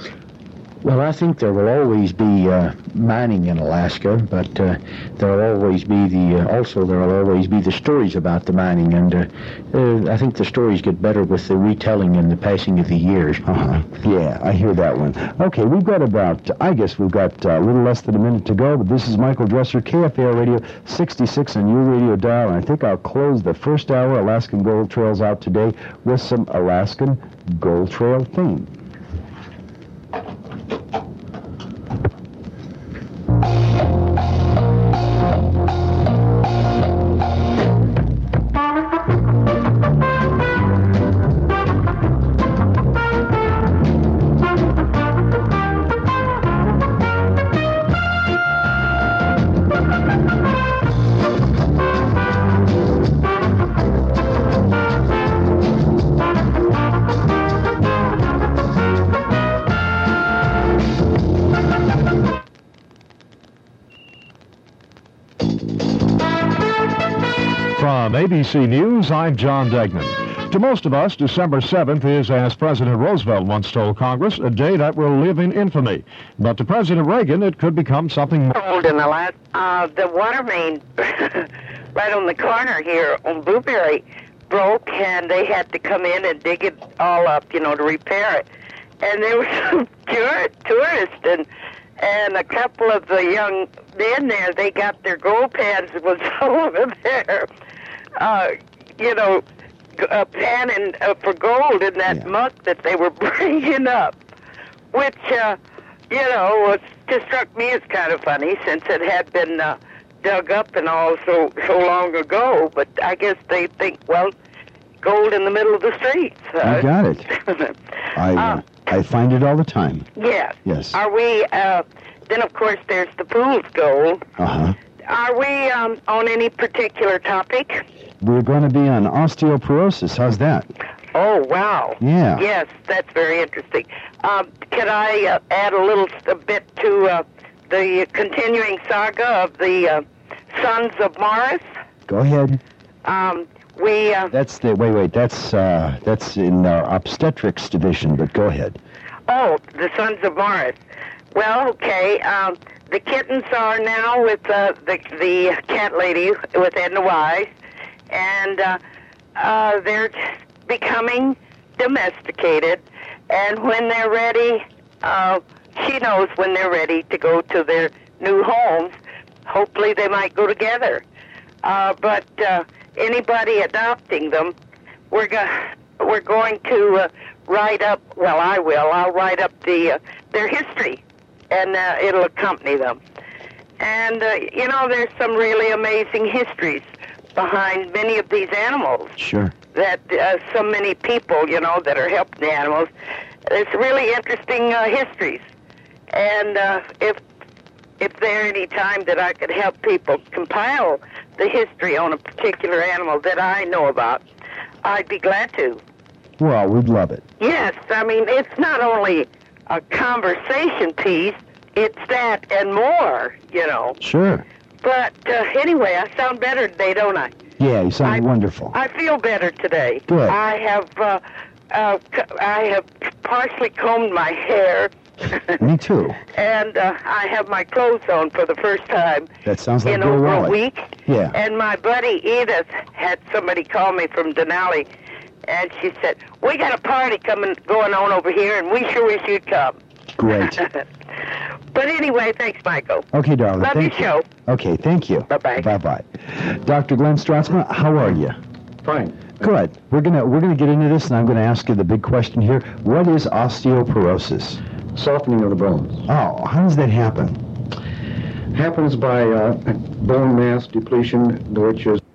Well, I think there will always be uh, mining in Alaska, but uh, there will always be the, uh, also there will always be the stories about the mining, and uh, uh, I think the stories get better with the retelling and the passing of the years. Uh-huh. Yeah, I hear that one. Okay, we've got about, I guess we've got uh, a little less than a minute to go, but this is Michael Dresser, K F A R Radio, sixty-six on your radio dial, and I think I'll close the first hour Alaskan Gold Trails out today with some Alaskan Gold Trail theme. From A B C News, I'm John Degnan. To most of us, December seventh is, as President Roosevelt once told Congress, a day that will live in infamy. But to President Reagan, it could become something more. Old in the last, uh, the water main right on the corner here on Blueberry broke, and they had to come in and dig it all up, you know, to repair it. And there were some tourists and and a couple of the young men there, they got their gold pans was over there, uh, you know, uh, panning uh, for gold in that Yeah. muck that they were bringing up, which, uh, you know, was, just struck me as kind of funny since it had been uh, dug up and all so, so long ago. But I guess they think, well, gold in the middle of the streets. Uh, You got it. I, uh, uh, I find it all the time. Yes. Yes. Are we, uh, then of course there's the fool's gold. Uh-huh. Are we um, on any particular topic? We're going to be on osteoporosis. How's that? Oh, wow. Yeah. Yes, that's very interesting. Um, can I uh, add a little a bit to uh, the continuing saga of the uh, Sons of Morris? Go ahead. Um, we... Uh, That's the... Wait, wait. That's, uh, that's in our obstetrics division, but go ahead. Oh, the Sons of Morris. Well, okay. Um, the kittens are now with uh, the, the cat lady with Edna Wise, and uh, uh, they're becoming domesticated, and when they're ready, uh, she knows when they're ready to go to their new homes. Hopefully they might go together. Uh, but uh, anybody adopting them, we're, go- we're going to uh, write up, well, I will, I'll write up the uh, their history, and uh, it'll accompany them. And, uh, you know, there's some really amazing histories behind many of these animals. Sure. That uh, so many people, you know, that are helping the animals. It's really interesting uh, histories. And uh, if if there any time that I could help people compile the history on a particular animal that I know about, I'd be glad to. Well, we'd love it. Yes, I mean, it's not only a conversation piece, it's that and more, you know. Sure. But uh, anyway, I sound better today, don't I? Yeah, you sound I, wonderful. I feel better today. Good. I have, uh, uh, c- I have partially combed my hair. Me too. And uh, I have my clothes on for the first time That sounds like in Bill over Raleigh. a week. Yeah. And my buddy Edith had somebody call me from Denali, and she said, "We got a party coming going on over here, and we sure wish you'd come." Great. But anyway, thanks, Michael. Okay, darling. Love thank your you. show. Okay, thank you. Bye-bye. Bye-bye. Doctor Glenn Stratzman, how are you? Fine. Good. We're gonna we're gonna get into this, and I'm gonna ask you the big question here. What is osteoporosis? Softening of the bones. Oh, how does that happen? Happens by uh, bone mass depletion, which is